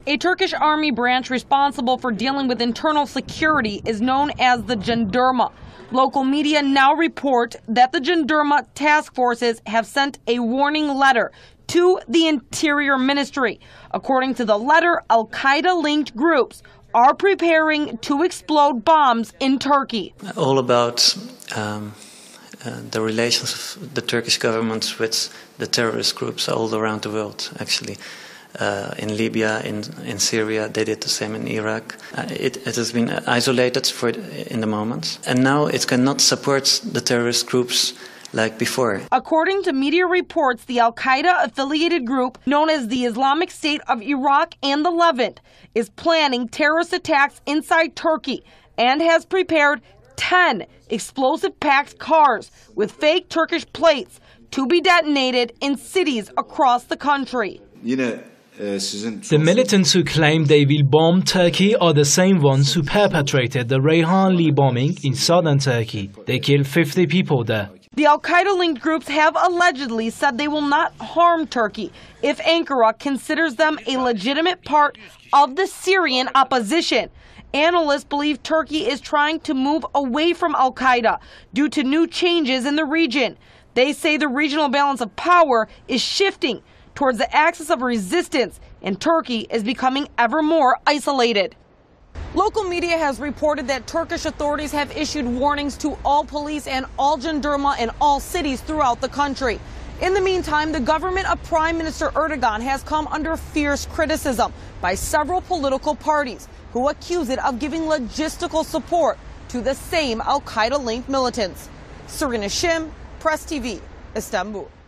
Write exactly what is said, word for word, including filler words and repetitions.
A Turkish army branch responsible for dealing with internal security is known as the Jandarma. Local media now report that the Jandarma task forces have sent a warning letter to the Interior Ministry. According to the letter, Al-Qaeda-linked groups are preparing to explode bombs in Turkey. All about um, uh, the relations of the Turkish government with the terrorist groups all around the world, actually. Uh, in Libya, in, in Syria, they did the same in Iraq. Uh, it, it has been isolated for in the moment, and now it cannot support the terrorist groups like before. According to media reports, the Al-Qaeda-affiliated group known as the Islamic State of Iraq and the Levant is planning terrorist attacks inside Turkey and has prepared ten explosive-packed cars with fake Turkish plates to be detonated in cities across the country. The militants who claim they will bomb Turkey are the same ones who perpetrated the Reyhanli bombing in southern Turkey. They killed fifty people there. The Al-Qaeda-linked groups have allegedly said they will not harm Turkey if Ankara considers them a legitimate part of the Syrian opposition. Analysts believe Turkey is trying to move away from Al-Qaeda due to new changes in the region. They say the regional balance of power is shifting towards the axis of resistance, and Turkey is becoming ever more isolated. Local media has reported that Turkish authorities have issued warnings to all police and all Jandarma in all cities throughout the country. In the meantime, the government of Prime Minister Erdogan has come under fierce criticism by several political parties who accuse it of giving logistical support to the same Al-Qaeda-linked militants. Serena Shim, Press T V, Istanbul.